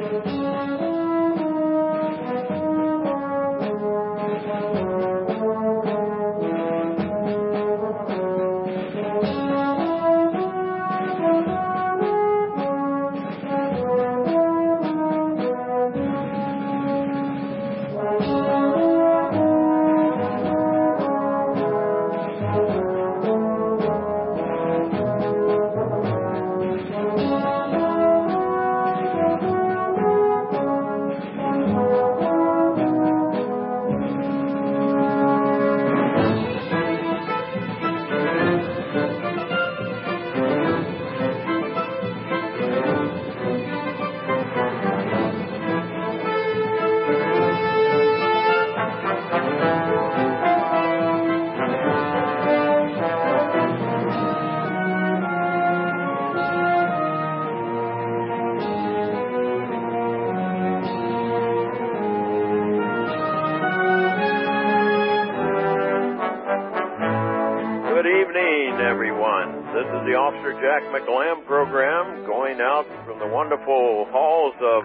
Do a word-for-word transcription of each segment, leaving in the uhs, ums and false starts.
This is the Officer Jack McLam program, going out from the wonderful halls of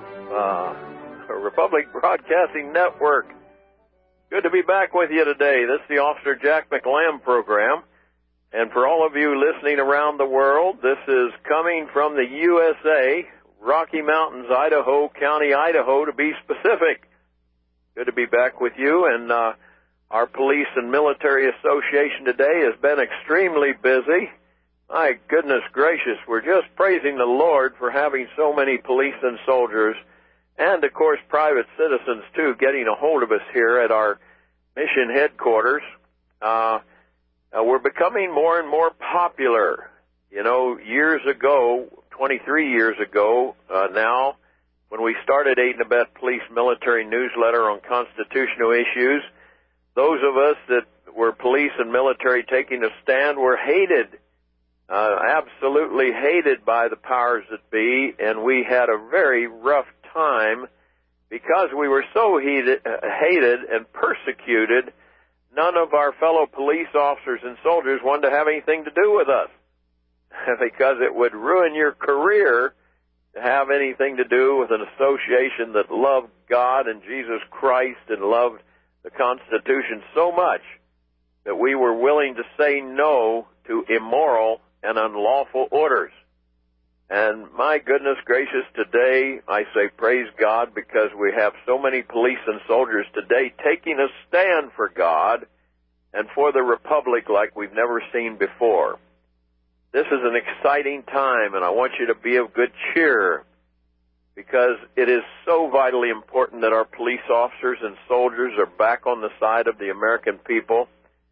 uh, Republic Broadcasting Network. Good to be back with you today. This is the Officer Jack McLam program. And for all of you listening around the world, this is coming from the U S A, Rocky Mountains, Idaho, County, Idaho, to be specific. Good to be back with you. And uh, our Police and Military Association today has been extremely busy. My goodness gracious, we're just praising the Lord for having so many police and soldiers, and, of course, private citizens, too, getting a hold of us here at our mission headquarters. Uh, uh, we're becoming more and more popular. You know, years ago, twenty-three years ago uh, now, when we started Aid and Abet Police Military Newsletter on constitutional issues, those of us that were police and military taking a stand were hated. Uh, absolutely hated by the powers that be, and we had a very rough time because we were so heated, uh, hated and persecuted. None of our fellow police officers and soldiers wanted to have anything to do with us because it would ruin your career to have anything to do with an association that loved God and Jesus Christ and loved the Constitution so much that we were willing to say no to immoral and unlawful orders. And my goodness gracious, today I say praise God because we have so many police and soldiers today taking a stand for God and for the Republic like we've never seen before. This is an exciting time, and I want you to be of good cheer because it is so vitally important that our police officers and soldiers are back on the side of the American people.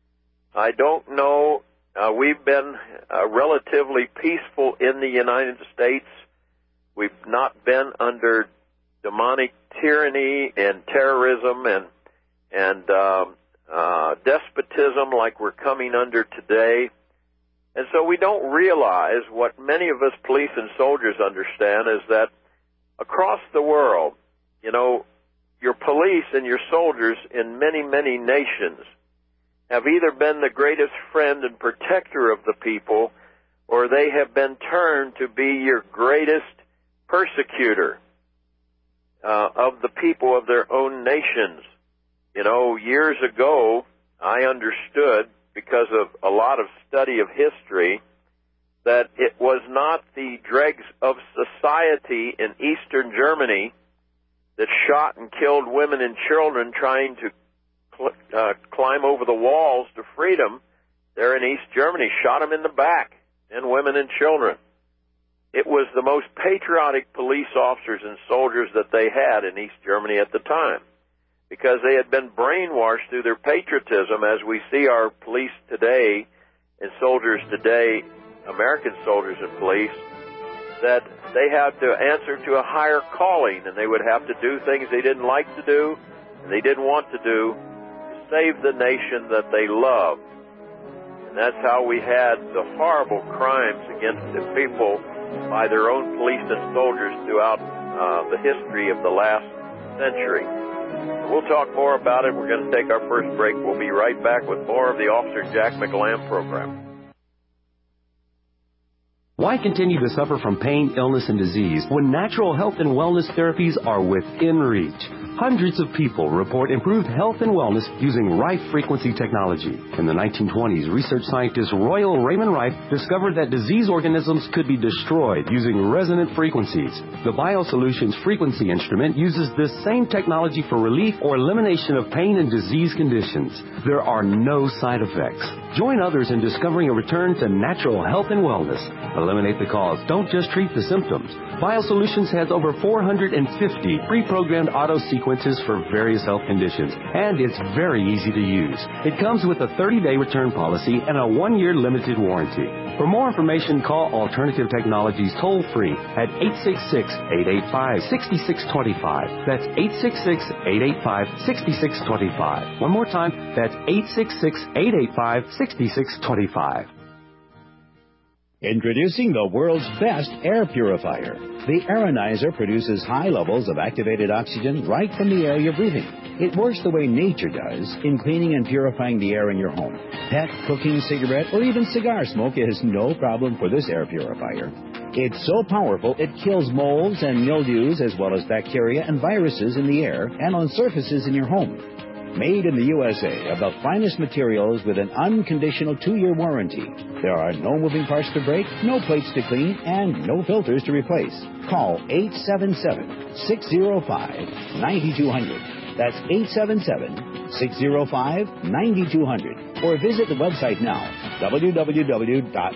I don't know Uh, we've been uh, relatively peaceful in the United States. We've not been under demonic tyranny and terrorism and and uh, uh, despotism like we're coming under today. And so we don't realize what many of us police and soldiers understand is that across the world, you know, your police and your soldiers in many, many nations have either been the greatest friend and protector of the people, or they have been turned to be your greatest persecutor uh, of the people of their own nations. You know, years ago, I understood, because of a lot of study of history, that it was not the dregs of society in Eastern Germany that shot and killed women and children trying to Uh, climb over the walls to freedom there in East Germany, shot them in the back, and women and children. It was the most patriotic police officers and soldiers that they had in East Germany at the time because they had been brainwashed through their patriotism, as we see our police today and soldiers today, American soldiers and police, that they had to answer to a higher calling, and they would have to do things they didn't like to do and they didn't want to do, save the nation that they love. And that's how we had the horrible crimes against the people by their own police and soldiers throughout uh, the history of the last century. We'll talk more about it. We're going to take our first break. We'll be right back with more of the Officer Jack McLam program. Why continue to suffer from pain, illness, and disease when natural health and wellness therapies are within reach? Hundreds of people report improved health and wellness using Rife frequency technology. In the nineteen twenties, research scientist Royal Raymond Rife discovered that disease organisms could be destroyed using resonant frequencies. The BioSolutions frequency instrument uses this same technology for relief or elimination of pain and disease conditions. There are no side effects. Join others in discovering a return to natural health and wellness. Eliminate the cause. Don't just treat the symptoms. BioSolutions has over four hundred fifty pre-programmed auto sequences for various health conditions, and it's very easy to use. It comes with a thirty-day return policy and a one-year limited warranty. For more information, call Alternative Technologies toll-free at eight six six, eight eight five, six six two five. That's eight six six, eight eight five, six six two five. One more time, that's eight six six, eight eight five, six six two five. Introducing the world's best air purifier. The Aeronizer produces high levels of activated oxygen right from the air you're breathing. It works the way nature does in cleaning and purifying the air in your home. Pet, cooking, cigarette, or even cigar smoke is no problem for this air purifier. It's so powerful it kills molds and mildews as well as bacteria and viruses in the air and on surfaces in your home. Made in the U S A of the finest materials with an unconditional two-year warranty. There are no moving parts to break, no plates to clean, and no filters to replace. Call eight seven seven, six zero five, nine two zero zero. That's eight seven seven, six zero five, nine two zero zero. Or visit the website now, w w w dot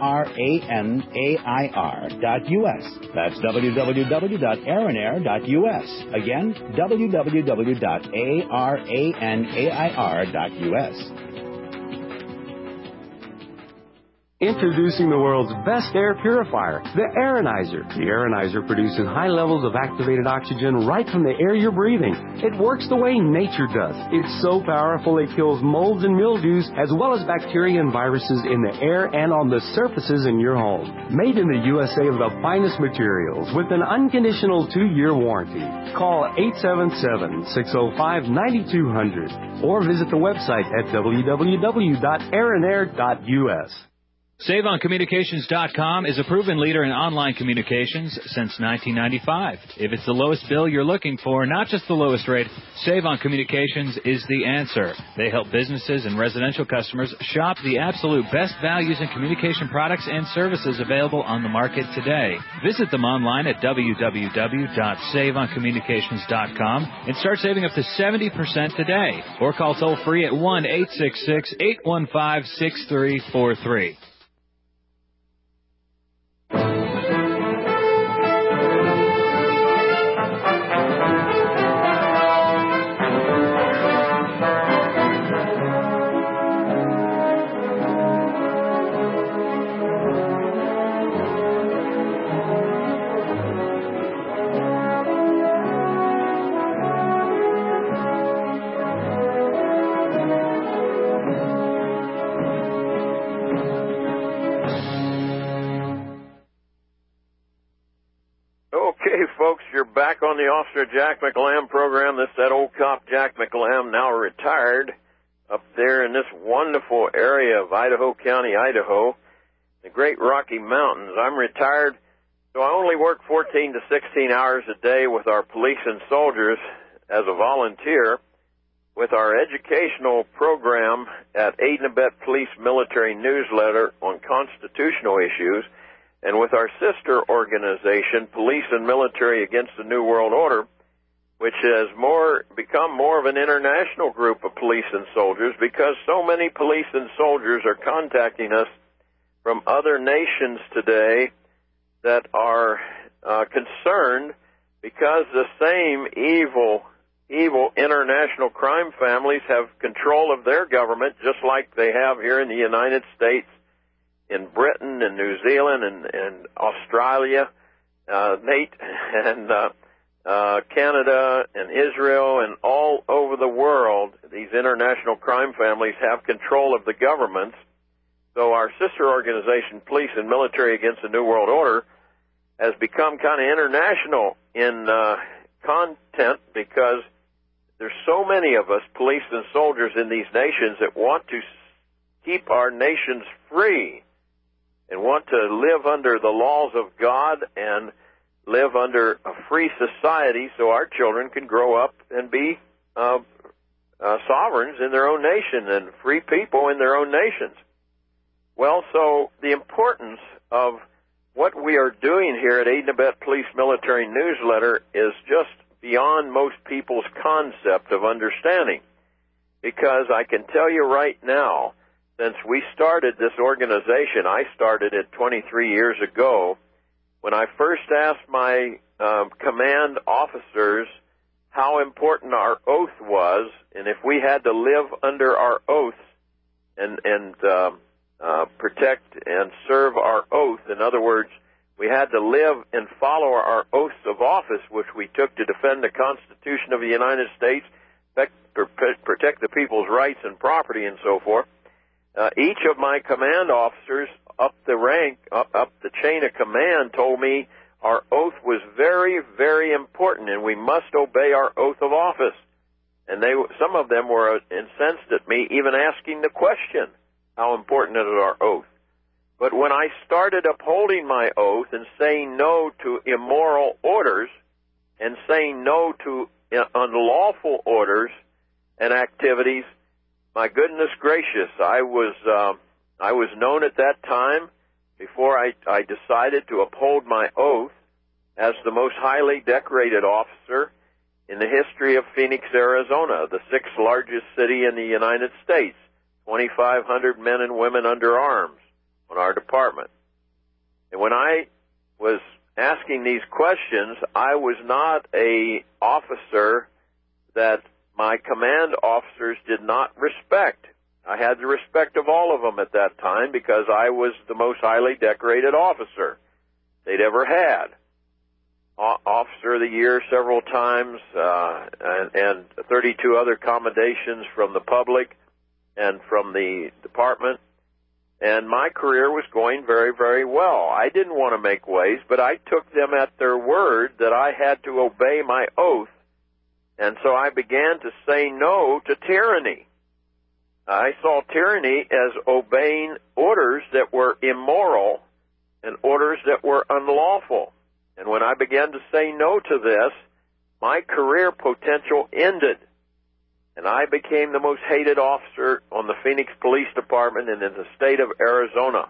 aranair dot u s. That's w w w dot aranair dot u s. Again, w w w dot aranair dot u s. Introducing the world's best air purifier, the Aeronizer. The Aeronizer produces high levels of activated oxygen right from the air you're breathing. It works the way nature does. It's so powerful it kills molds and mildews as well as bacteria and viruses in the air and on the surfaces in your home. Made in the U S A of the finest materials with an unconditional two-year warranty. Call eight seven seven, six zero five, nine two zero zero or visit the website at w w w dot aranair dot u s. Save On Communications dot com is a proven leader in online communications since nineteen ninety-five. If it's the lowest bill you're looking for, not just the lowest rate, Save On Communications is the answer. They help businesses and residential customers shop the absolute best values in communication products and services available on the market today. Visit them online at w w w dot save on communications dot com and start saving up to seventy percent today. Or call toll free at one eight six six, eight one five, six three four three. Folks, you're back on the Officer Jack McLam program. This is that old cop Jack McLam, now retired, up there in this wonderful area of Idaho County, Idaho, the Great Rocky Mountains. I'm retired, so I only work fourteen to sixteen hours a day with our police and soldiers as a volunteer with our educational program at Aid and Abet Police Military Newsletter on constitutional issues, and with our sister organization, Police and Military Against the New World Order, which has more become more of an international group of police and soldiers because so many police and soldiers are contacting us from other nations today that are uh, concerned because the same evil, evil international crime families have control of their government just like they have here in the United States, in Britain and New Zealand and, and Australia, uh, Nate, and uh, uh, Canada and Israel and all over the world. These international crime families have control of the governments. So our sister organization, Police and Military Against the New World Order, has become kind of international in uh, content because there's so many of us, police and soldiers in these nations, that want to keep our nations free. and want to live under the laws of God and live under a free society so our children can grow up and be uh, uh, sovereigns in their own nation and free people in their own nations. Well, so the importance of what we are doing here at Aid and Abet Police Military Newsletter is just beyond most people's concept of understanding. Because I can tell you right now, since we started this organization, I started it twenty-three years ago, when I first asked my uh, command officers how important our oath was, and if we had to live under our oaths and, and uh, uh, protect and serve our oath, in other words, we had to live and follow our oaths of office, which we took to defend the Constitution of the United States, protect the people's rights and property and so forth. Uh, each of my command officers up the rank, up, up the chain of command told me our oath was very, very important and we must obey our oath of office. And they, some of them were incensed at me even asking the question, how important is our oath? But when I started upholding my oath and saying no to immoral orders and saying no to unlawful orders and activities, my goodness gracious, I was uh, I was known at that time, before I, I decided to uphold my oath, as the most highly decorated officer in the history of Phoenix, Arizona, the sixth largest city in the United States, twenty-five hundred men and women under arms on our department. And when I was asking these questions, I was not a officer that my command officers did not respect. I had the respect of all of them at that time because I was the most highly decorated officer they'd ever had. O- Officer of the Year several times, uh, and, and thirty-two other commendations from the public and from the department. And my career was going very, very well. I didn't want to make waves, but I took them at their word that I had to obey my oath. And so I began to say no to tyranny. I saw tyranny as obeying orders that were immoral and orders that were unlawful. And when I began to say no to this, my career potential ended. And I became the most hated officer on the Phoenix Police Department and in the state of Arizona.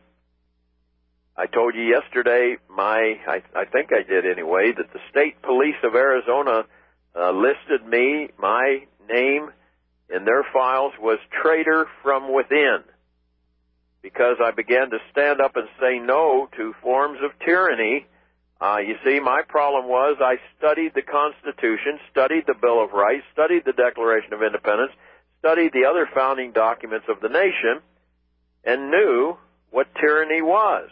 I told you yesterday, my, I, I think I did anyway, that the state police of Arizona uh, listed me, my name in their files was traitor from within, because I began to stand up and say no to forms of tyranny. Uh, you see, my problem was I studied the Constitution, studied the Bill of Rights, studied the Declaration of Independence, studied the other founding documents of the nation, and knew what tyranny was.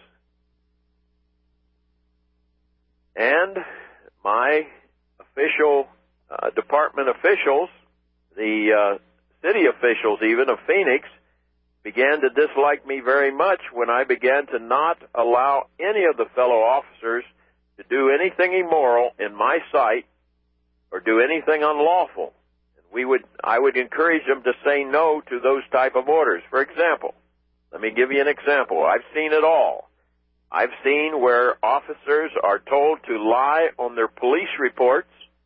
And my official uh, department officials, the uh, city officials even of Phoenix, began to dislike me very much when I began to not allow any of the fellow officers to do anything immoral in my sight or do anything unlawful. And we would, I would encourage them to say no to those type of orders. For example, let me give you an example. I've seen it all. I've seen where officers are told to lie on their police reports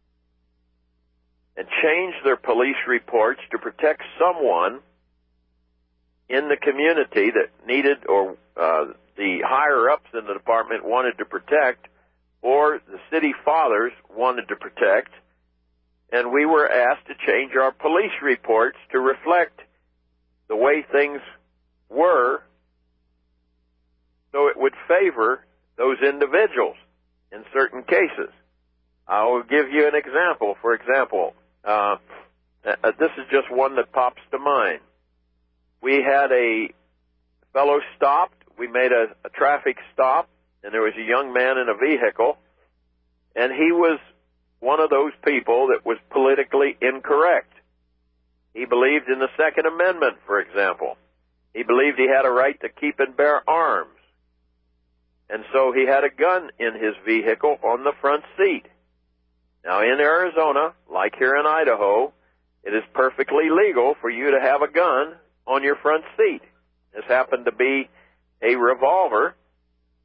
and change their police reports to protect someone in the community that needed or uh, the higher-ups in the department wanted to protect, or the city fathers wanted to protect, and we were asked to change our police reports to reflect the way things were so it would favor those individuals in certain cases. I will give you an example. For example, uh, uh, this is just one that pops to mind. We had a fellow stopped. We made a, a traffic stop, and there was a young man in a vehicle, and he was one of those people that was politically incorrect. He believed in the Second Amendment, for example. He believed he had a right to keep and bear arms. And so he had a gun in his vehicle on the front seat. Now, in Arizona, like here in Idaho, it is perfectly legal for you to have a gun on your front seat. This happened to be a revolver,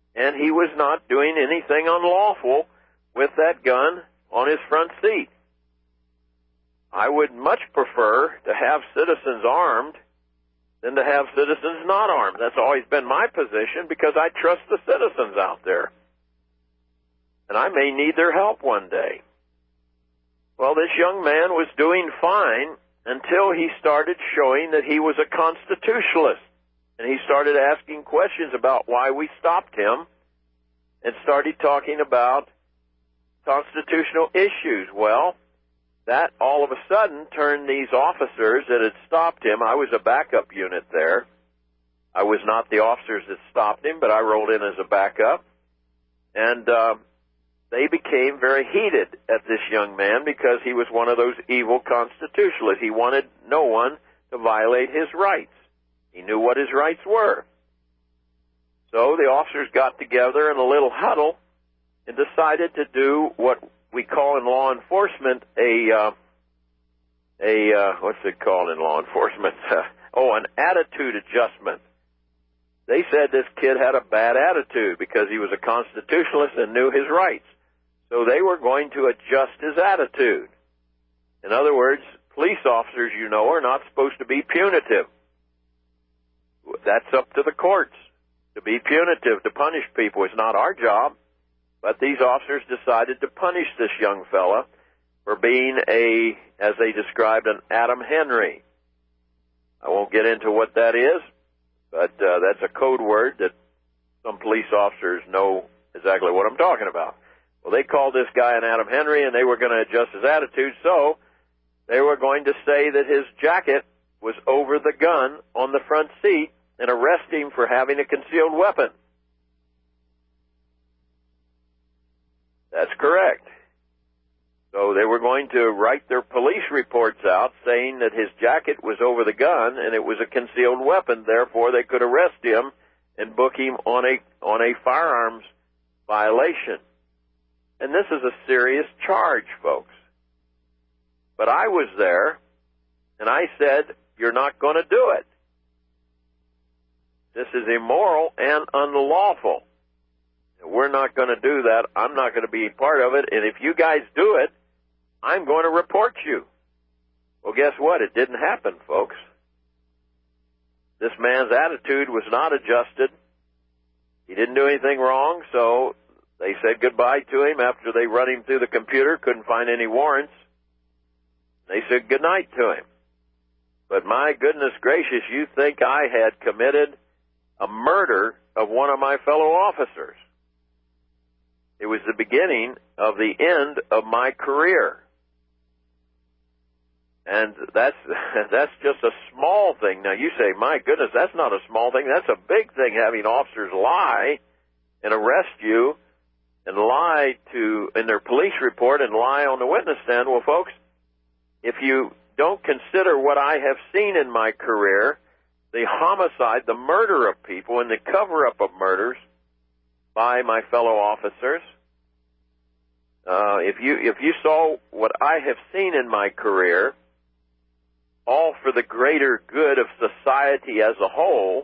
and he was not doing anything unlawful with that gun on his front seat. I would much prefer to have citizens armed than to have citizens not armed. That's always been my position because I trust the citizens out there. And I may need their help one day. Well, this young man was doing fine until he started showing that he was a constitutionalist. And he started asking questions about why we stopped him and started talking about constitutional issues. Well, that all of a sudden turned these officers that had stopped him. I was a backup unit there. I was not the officers that stopped him, but I rolled in as a backup. And uh, they became very heated at this young man because he was one of those evil constitutionalists. He wanted no one to violate his rights. He knew what his rights were. So the officers got together in a little huddle and decided to do what we call in law enforcement a, uh, a uh, what's it called in law enforcement? oh, an attitude adjustment. They said this kid had a bad attitude because he was a constitutionalist and knew his rights. So they were going to adjust his attitude. In other words, police officers, you know, are not supposed to be punitive. That's up to the courts to be punitive, to punish people. It's not our job. But these officers decided to punish this young fella for being a, as they described, an Adam Henry. I won't get into what that is, but uh, that's a code word that some police officers know exactly what I'm talking about. Well, they called this guy an Adam Henry, and they were going to adjust his attitude, so they were going to say that his jacket was over the gun on the front seat and arrest him for having a concealed weapon. That's correct. So they were going to write their police reports out saying that his jacket was over the gun and it was a concealed weapon. Therefore, they could arrest him and book him on a on a firearms violation. And this is a serious charge, folks. But I was there, and I said, you're not going to do it. This is immoral and unlawful. We're not going to do that. I'm not going to be part of it. And if you guys do it, I'm going to report you. Well, guess what? It didn't happen, folks. This man's attitude was not adjusted. He didn't do anything wrong, so they said goodbye to him after they run him through the computer, couldn't find any warrants. They said goodnight to him. But my goodness gracious, you think I had committed a murder of one of my fellow officers. It was the beginning of the end of my career. And that's that's just a small thing. Now, you say, my goodness, that's not a small thing. That's a big thing, having officers lie and arrest you and lie to in their police report and lie on the witness stand. Well, folks, if you don't consider what I have seen in my career, the homicide, the murder of people, and the cover-up of murders by my fellow officers, uh, if you if you saw what I have seen in my career, all for the greater good of society as a whole,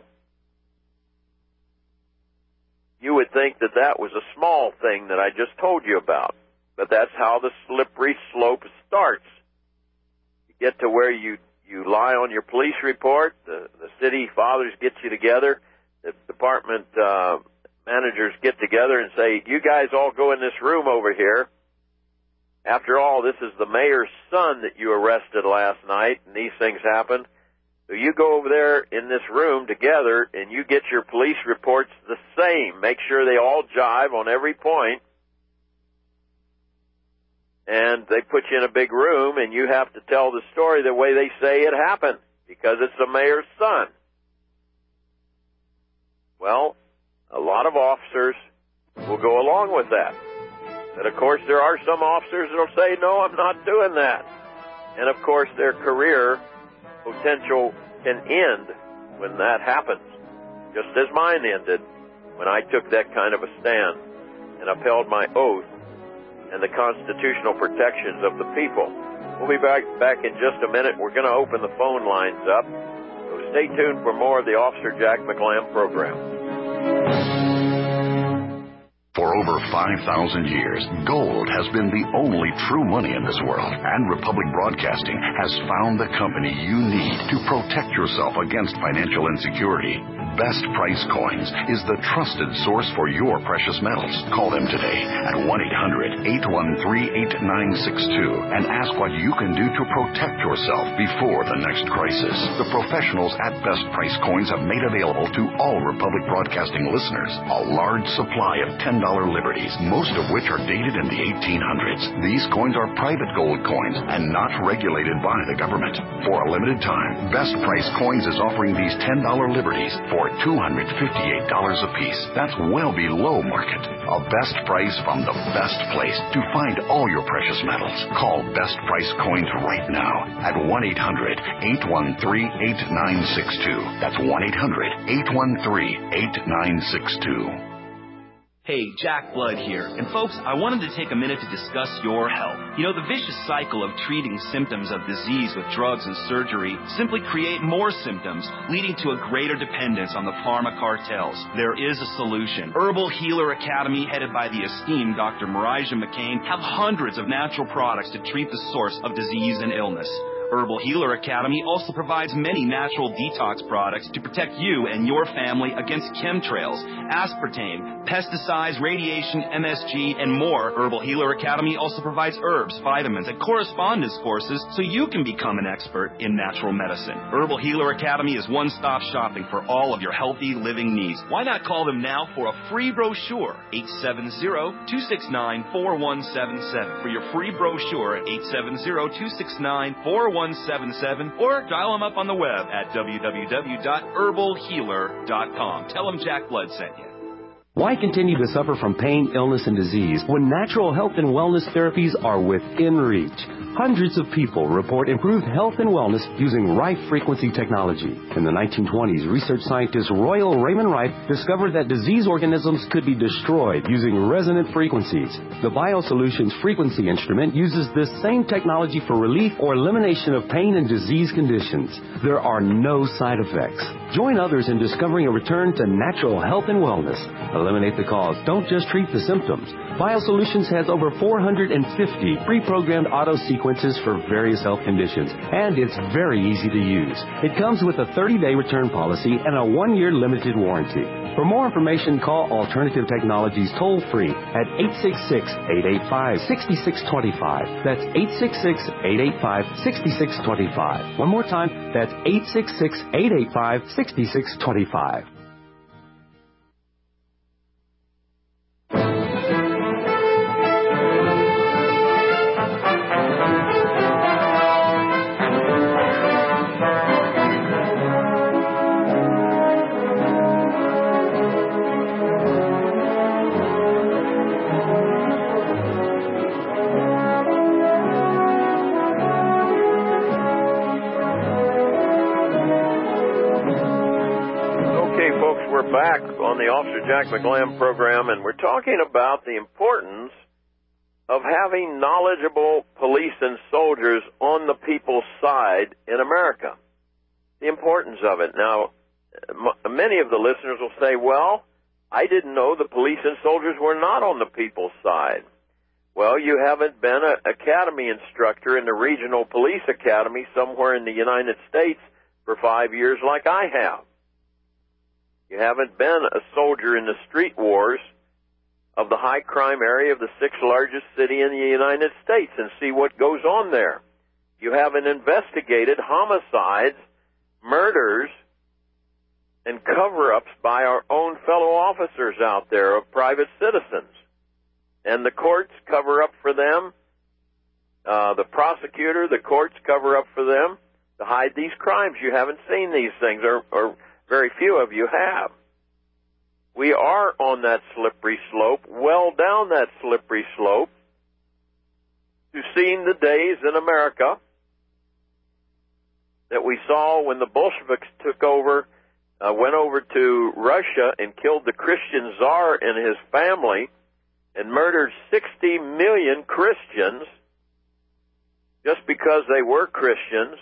you would think that that was a small thing that I just told you about. But that's how the slippery slope starts. You get to where you, you lie on your police report, the, the city fathers get you together, the department uh, managers get together and say, you guys all go in this room over here. After all, this is the mayor's son that you arrested last night, and these things happen. So you go over there in this room together, and you get your police reports the same. Make sure they all jive on every point. And they put you in a big room, and you have to tell the story the way they say it happened, because it's the mayor's son. Well, a lot of officers will go along with that. And, of course, there are some officers that will say, no, I'm not doing that. And, of course, their career potential can end when that happens, just as mine ended when I took that kind of a stand and upheld my oath and the constitutional protections of the people. We'll be back, back in just a minute. We're going to open the phone lines up. So stay tuned for more of the Officer Jack McLamb program. For over five thousand years, gold has been the only true money in this world, and Republic Broadcasting has found the company you need to protect yourself against financial insecurity. Best Price Coins is the trusted source for your precious metals. Call them today at one eight hundred, eight one three, eight nine six two and ask what you can do to protect yourself before the next crisis. The professionals at Best Price Coins have made available to all Republic Broadcasting listeners a large supply of ten dollar liberties, most of which are dated in the eighteen hundreds. These coins are private gold coins and not regulated by the government. For a limited time, Best Price Coins is offering these ten dollar liberties for two hundred fifty-eight dollars a piece. That's well below market. A best price from the best place to find all your precious metals. Call Best Price Coins right now at one eight hundred, eight one three, eight nine six two. That's one eight hundred, eight one three, eight nine six two. Hey, Jack Blood here. And folks, I wanted to take a minute to discuss your health. You know, the vicious cycle of treating symptoms of disease with drugs and surgery simply create more symptoms, leading to a greater dependence on the pharma cartels. There is a solution. Herbal Healer Academy, headed by the esteemed Doctor Marijah McCain, have hundreds of natural products to treat the source of disease and illness. Herbal Healer Academy also provides many natural detox products to protect you and your family against chemtrails, aspartame, pesticides, radiation, M S G, and more. Herbal Healer Academy also provides herbs, vitamins, and correspondence courses so you can become an expert in natural medicine. Herbal Healer Academy is one-stop shopping for all of your healthy living needs. Why not call them now for a free brochure? eight seven zero, two six nine, four one seven seven. For your free brochure at eight seven zero, two six nine, four one seven seven, or dial them up on the web at w w w dot herbal healer dot com. Tell them Jack Blood sent you. Why continue to suffer from pain, illness, and disease when natural health and wellness therapies are within reach? Hundreds of people report improved health and wellness using Rife frequency technology. In the nineteen twenties, research scientist Royal Raymond Rife discovered that disease organisms could be destroyed using resonant frequencies. The BioSolutions frequency instrument uses this same technology for relief or elimination of pain and disease conditions. There are no side effects. Join others in discovering a return to natural health and wellness. Eliminate the cause. Don't just treat the symptoms. BioSolutions has over four hundred fifty pre-programmed auto sequences for various health conditions, and it's very easy to use. It comes with a thirty-day return policy and a one-year limited warranty. For more information, call Alternative Technologies toll-free at eight six six, eight eight five, six six two five. That's eight six six, eight eight five, six six two five. One more time, that's eight six six, eight eight five, six six two five. We're back on the Officer Jack McGlam program, and we're talking about the importance of having knowledgeable police and soldiers on the people's side in America. The importance of it. Now, m- many of the listeners will say, well, I didn't know the police and soldiers were not on the people's side. Well, you haven't been an academy instructor in the Regional Police Academy somewhere in the United States for five years like I have. You haven't been a soldier in the street wars of the high crime area of the sixth largest city in the United States and see what goes on there. You haven't investigated homicides, murders, and cover-ups by our own fellow officers out there of private citizens. And the courts cover up for them. Uh, the prosecutor, the courts cover up for them to hide these crimes. You haven't seen these things, or, or very few of you have. We are on that slippery slope, well down that slippery slope, to seeing the days in America that we saw when the Bolsheviks took over, uh, went over to Russia and killed the Christian Tsar and his family and murdered sixty million Christians just because they were Christians.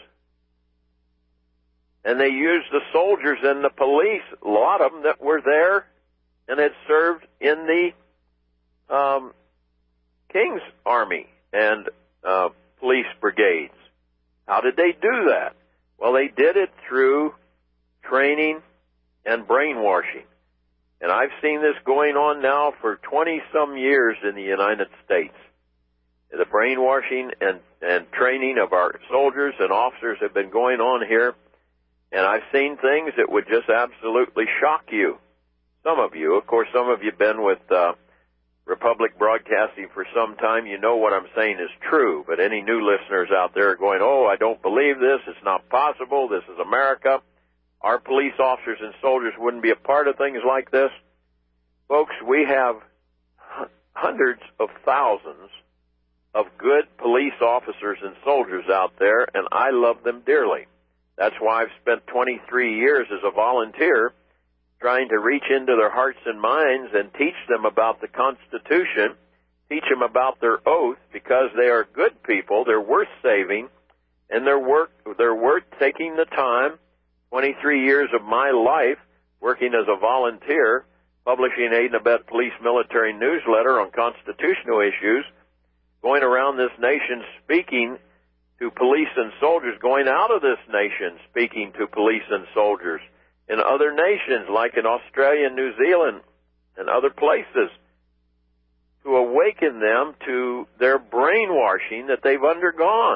And they used the soldiers and the police, a lot of them that were there and had served in the um, King's Army and uh, police brigades. How did they do that? Well, they did it through training and brainwashing. And I've seen this going on now for twenty-some years in the United States. The brainwashing and, and training of our soldiers and officers have been going on here, and I've seen things that would just absolutely shock you. Some of you, of course, some of you have been with uh, Republic Broadcasting for some time. You know what I'm saying is true, but any new listeners out there are going, oh, I don't believe this, it's not possible, this is America. Our police officers and soldiers wouldn't be a part of things like this. Folks, we have hundreds of thousands of good police officers and soldiers out there, and I love them dearly. That's why I've spent twenty-three years as a volunteer trying to reach into their hearts and minds and teach them about the Constitution, teach them about their oath, because they are good people, they're worth saving, and they're, work, they're worth taking the time. twenty-three years of my life working as a volunteer, publishing Aid and Abet Police Military Newsletter on constitutional issues, going around this nation speaking to police and soldiers, going out of this nation speaking to police and soldiers in other nations like in Australia and New Zealand and other places, to awaken them to their brainwashing that they've undergone.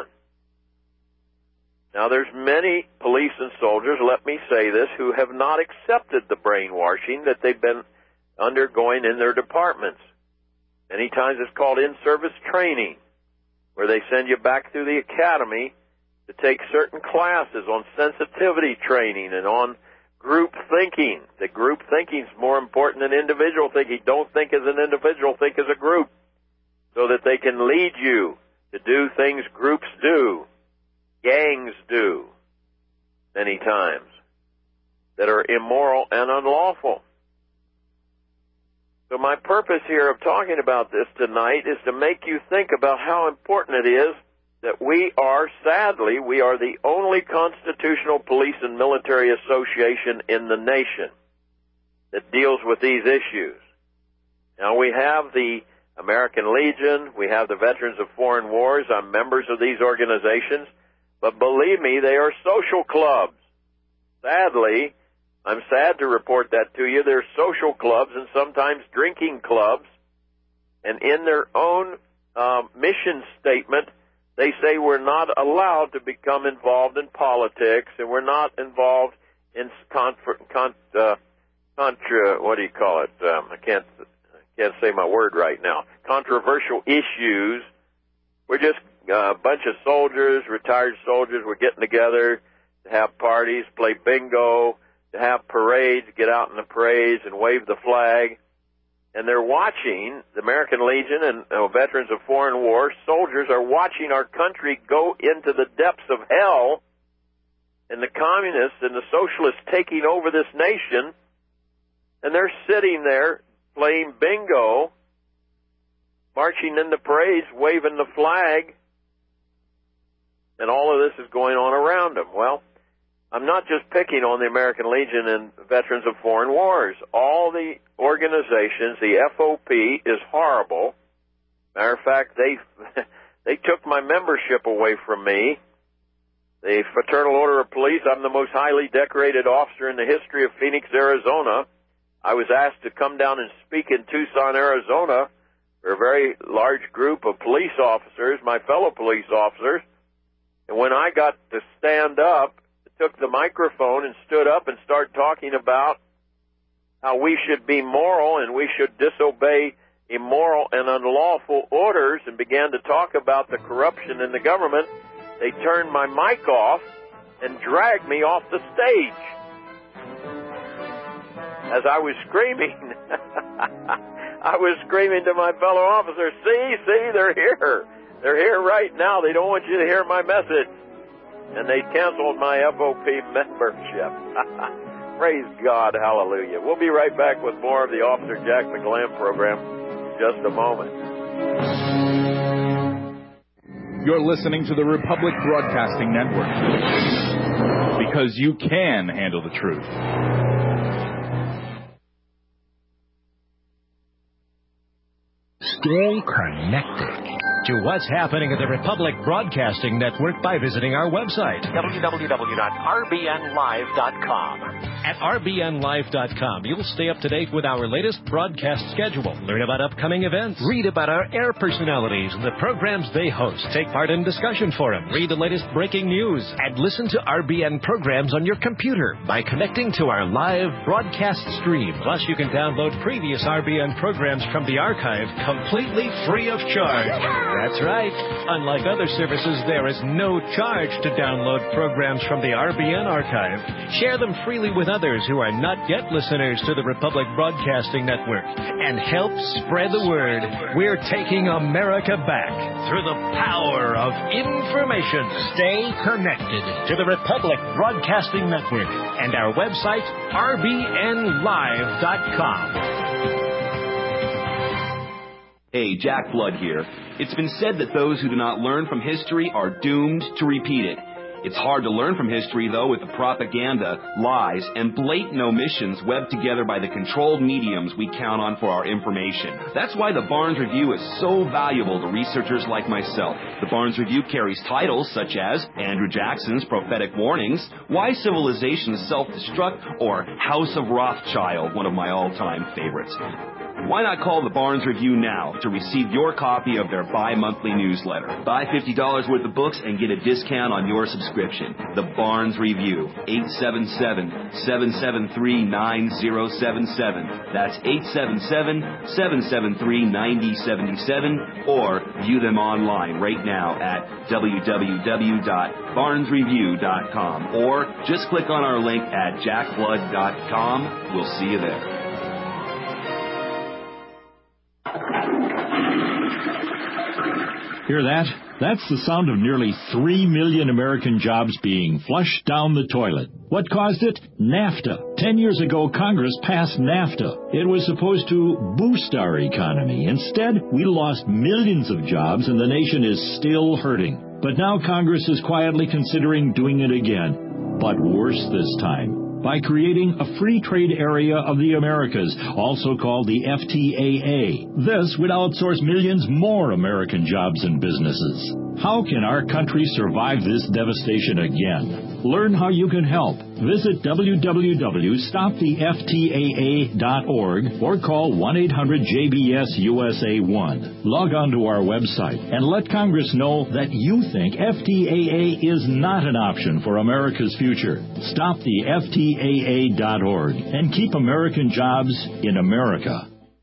Now, there's many police and soldiers, let me say this, who have not accepted the brainwashing that they've been undergoing in their departments. Many times it's called in-service training, where they send you back through the academy to take certain classes on sensitivity training and on group thinking. The group thinking is more important than individual thinking. Don't think as an individual, think as a group, so that they can lead you to do things groups do, gangs do, many times, that are immoral and unlawful. So my purpose here of talking about this tonight is to make you think about how important it is that we are, sadly, we are the only constitutional police and military association in the nation that deals with these issues. Now, we have the American Legion, we have the Veterans of Foreign Wars. I'm members of these organizations, but believe me, they are social clubs. Sadly, I'm sad to report that to you. They're social clubs and sometimes drinking clubs. And in their own uh, mission statement, they say we're not allowed to become involved in politics, and we're not involved in contra, con, uh, contra what do you call it? Um, I can't I can't say my word right now. Controversial issues. We're just uh, a bunch of soldiers, retired soldiers. We're getting together to have parties, play bingo, to have parades, get out in the parades and wave the flag. And they're watching, the American Legion and uh, Veterans of Foreign Wars, soldiers are watching our country go into the depths of hell, and the communists and the socialists taking over this nation, and they're sitting there playing bingo, marching in the parades, waving the flag, and all of this is going on around them. Well, I'm not just picking on the American Legion and Veterans of Foreign Wars. All the organizations, the F O P is horrible. Matter of fact, they they took my membership away from me. The Fraternal Order of Police, I'm the most highly decorated officer in the history of Phoenix, Arizona. I was asked to come down and speak in Tucson, Arizona, for a very large group of police officers, my fellow police officers. And when I got to stand up, took the microphone and stood up and started talking about how we should be moral and we should disobey immoral and unlawful orders, and began to talk about the corruption in the government, they turned my mic off and dragged me off the stage. As I was screaming, I was screaming to my fellow officers, see, see, they're here. They're here right now. They don't want you to hear my message. And they canceled my F O P membership. Praise God, hallelujah. We'll be right back with more of the Officer Jack McGlam program in just a moment. You're listening to the Republic Broadcasting Network, because you can handle the truth. Stay connected to what's happening at the Republic Broadcasting Network by visiting our website, w w w dot r b n live dot com. At r b n live dot com, you'll stay up to date with our latest broadcast schedule, learn about upcoming events, read about our air personalities and the programs they host, take part in discussion forums, read the latest breaking news, and listen to R B N programs on your computer by connecting to our live broadcast stream. Plus, you can download previous R B N programs from the archive completely free of charge. That's right. Unlike other services, there is no charge to download programs from the R B N archive. Share them freely with others who are not yet listeners to the Republic Broadcasting Network and help spread the word. We're taking America back through the power of information. Stay connected to the Republic Broadcasting Network and our website, r b n live dot com. Hey, Jack Blood here. It's been said that those who do not learn from history are doomed to repeat it. It's hard to learn from history, though, with the propaganda, lies, and blatant omissions webbed together by the controlled mediums we count on for our information. That's why the Barnes Review is so valuable to researchers like myself. The Barnes Review carries titles such as Andrew Jackson's Prophetic Warnings, Why Civilizations Self-Destruct, or House of Rothschild, one of my all-time favorites. Why not call the Barnes Review now to receive your copy of their bi-monthly newsletter? Buy fifty dollars worth of books and get a discount on your subscription. The Barnes Review, eight seven seven, seven seven three, nine zero seven seven. That's eight seven seven, seven seven three, nine zero seven seven. Or view them online right now at w w w dot barnes review dot com. Or just click on our link at jack blood dot com. We'll see you there. Hear that? That's the sound of nearly three million American jobs being flushed down the toilet. What caused it? NAFTA. Ten years ago, Congress passed NAFTA. It was supposed to boost our economy. Instead, we lost millions of jobs and the nation is still hurting. But now Congress is quietly considering doing it again. But worse this time, by creating a free trade area of the Americas, also called the F T A A. This would outsource millions more American jobs and businesses. How can our country survive this devastation again? Learn how you can help. Visit w w w dot stop the f t a a dot org or call one eight hundred J B S U S A one. Log on to our website and let Congress know that you think F T A A is not an option for America's future. Stop the F T A A dot org and keep American jobs in America.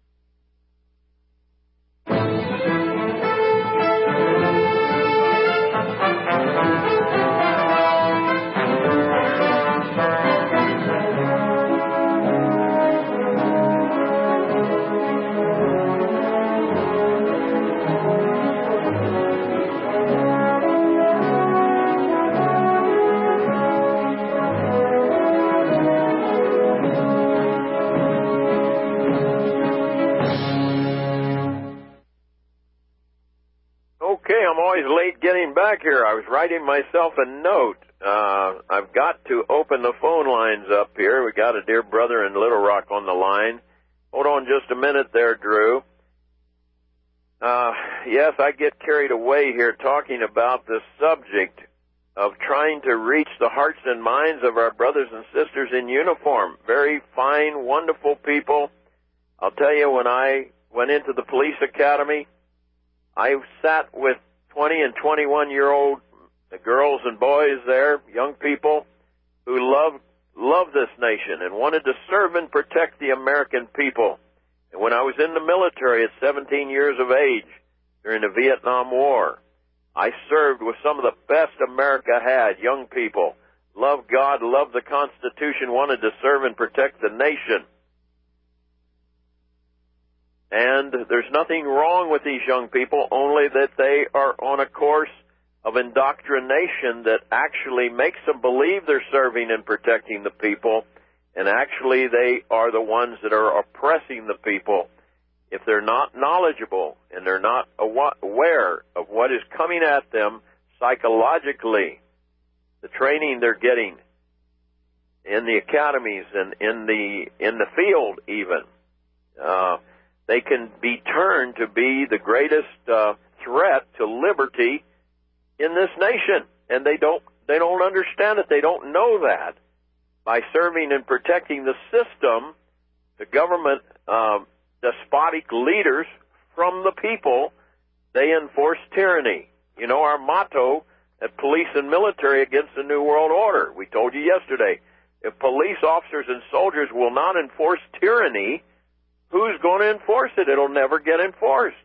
Back here, I was writing myself a note. Uh, I've got to open the phone lines up here. We got a dear brother in Little Rock on the line. Hold on just a minute there, Drew. Uh, yes, I get carried away here talking about the subject of trying to reach the hearts and minds of our brothers and sisters in uniform. Very fine, wonderful people. I'll tell you, when I went into the police academy, I sat with twenty and twenty-one-year-old girls and boys there, young people, who love love this nation and wanted to serve and protect the American people. And when I was in the military at seventeen years of age during the Vietnam War, I served with some of the best America had, young people. Loved God, loved the Constitution, wanted to serve and protect the nation. And there's nothing wrong with these young people, only that they are on a course of indoctrination that actually makes them believe they're serving and protecting the people, and actually they are the ones that are oppressing the people. If they're not knowledgeable and they're not aware of what is coming at them psychologically, the training they're getting in the academies and in the in the field even, uh, they can be turned to be the greatest uh, threat to liberty in this nation. And they don't they don't understand it. They don't know that. By serving and protecting the system, the government um, despotic leaders from the people, they enforce tyranny. You know, our motto at Police and Military Against the New World Order, we told you yesterday, if police officers and soldiers will not enforce tyranny, who's going to enforce it? It'll never get enforced.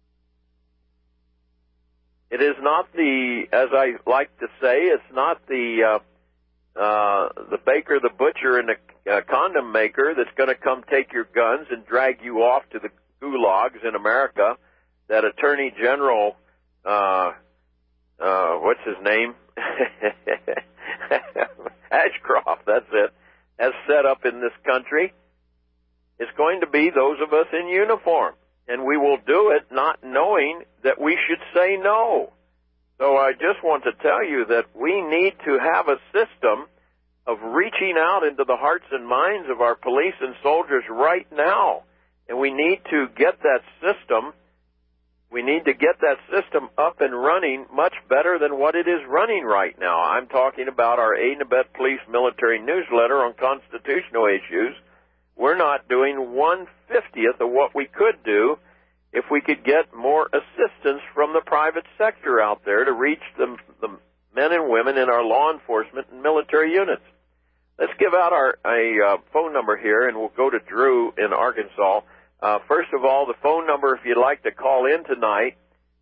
It is not the, as I like to say, it's not the uh, uh, the baker, the butcher, and the uh, condom maker that's going to come take your guns and drag you off to the gulags in America. That Attorney General, uh, uh, what's his name? Ashcroft, that's it, has set up in this country. It's going to be those of us in uniform. And we will do it not knowing that we should say no. So I just want to tell you that we need to have a system of reaching out into the hearts and minds of our police and soldiers right now. And we need to get that system, we need to get that system up and running much better than what it is running right now. I'm talking about our Aid and Abet Police Military newsletter on constitutional issues. We're not doing one-fiftieth of what we could do if we could get more assistance from the private sector out there to reach the, the men and women in our law enforcement and military units. Let's give out our a uh, phone number here, and we'll go to Drew in Arkansas. Uh, first of all, the phone number, if you'd like to call in tonight,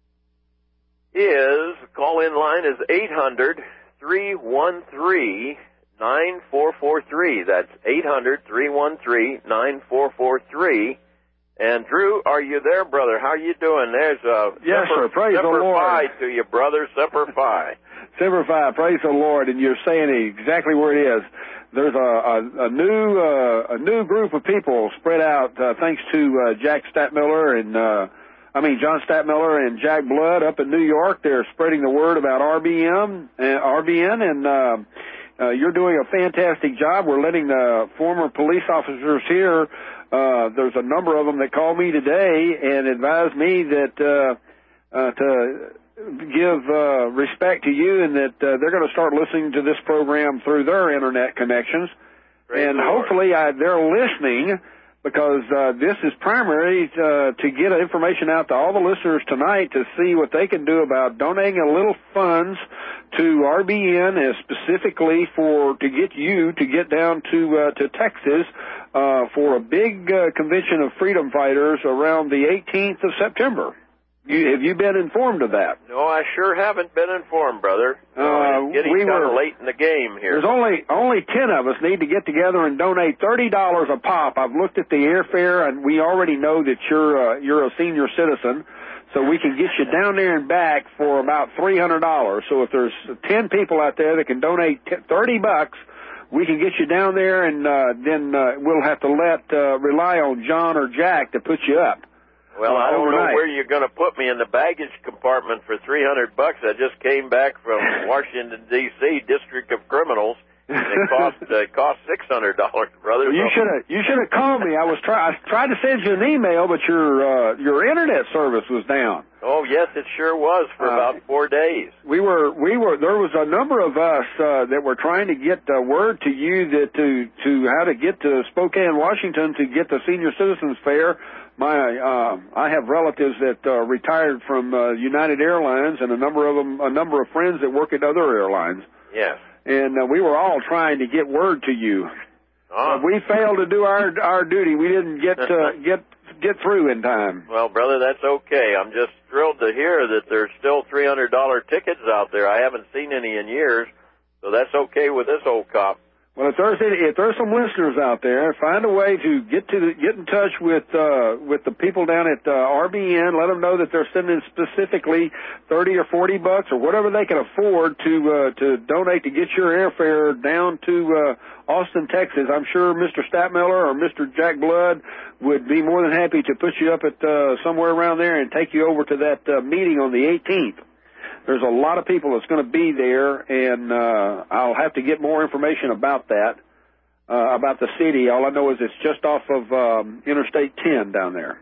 is, call-in line is eight hundred, three one three, nine four four three. That's eight hundred, three one three, nine four four three. And Drew, are you there, brother? How you doing? There's a yes, semper, sir. Praise the Lord. Fi to you, brother. Semper Fi. Semper Fi. Praise the Lord. And you're saying exactly where it is. There's a, a, a new uh, a new group of people spread out uh, thanks to uh, Jack Stadtmiller and uh, I mean John Stadtmiller and Jack Blood up in New York. They're spreading the word about R B M and R B N and. Uh, Uh, you're doing a fantastic job. We're letting the former police officers here, uh, there's a number of them that called me today and advised me that uh, uh, to give uh, respect to you and that uh, they're going to start listening to this program through their Internet connections. Praise and hopefully I, they're listening because uh, this is primary uh, to get information out to all the listeners tonight to see what they can do about donating a little funds to R B N, as specifically for to get you to get down to uh, to Texas uh, for a big uh, convention of freedom fighters around the eighteenth of September. You, have you been informed of that? No, I sure haven't been informed, brother. Uh, it's getting we kind of were, late in the game here. There's only only ten of us need to get together and donate thirty dollars a pop. I've looked at the airfare, and we already know that you're uh, you're a senior citizen, so we can get you down there and back for about three hundred dollars. So if there's ten people out there that can donate thirty bucks, we can get you down there, and uh, then uh, we'll have to let uh, rely on John or Jack to put you up. Well, uh, I don't overnight. know where you're going to put me in the baggage compartment for three hundred bucks. I just came back from Washington, D C, District of Criminals, and it cost uh, it cost six hundred dollars, brother. Well, you should have you should have called me. I was try I tried to send you an email, but your uh, your internet service was down. Oh yes, it sure was for uh, about four days. We were we were there was a number of us uh, that were trying to get uh, word to you that to to how to get to Spokane, Washington, to get the Senior Citizens Fair. My, uh, I have relatives that uh, retired from uh, United Airlines, and a number of them, a number of friends that work at other airlines. Yes. And uh, we were all trying to get word to you. Oh. Uh, we failed to do our our duty. We didn't get uh, get get through in time. Well, brother, that's okay. I'm just thrilled to hear that there's still three hundred dollar tickets out there. I haven't seen any in years, so that's okay with this old cop. Well, if there's any, if there's some listeners out there, find a way to get to the, get in touch with uh, with the people down at uh, R B N. Let them know that they're sending specifically thirty or forty bucks or whatever they can afford to uh, to donate to get your airfare down to uh, Austin, Texas. I'm sure Mister Stadtmiller or Mister Jack Blood would be more than happy to put you up at uh, somewhere around there and take you over to that uh, meeting on the eighteenth. There's a lot of people that's going to be there, and uh, I'll have to get more information about that, uh, about the city. All I know is it's just off of um, Interstate ten down there.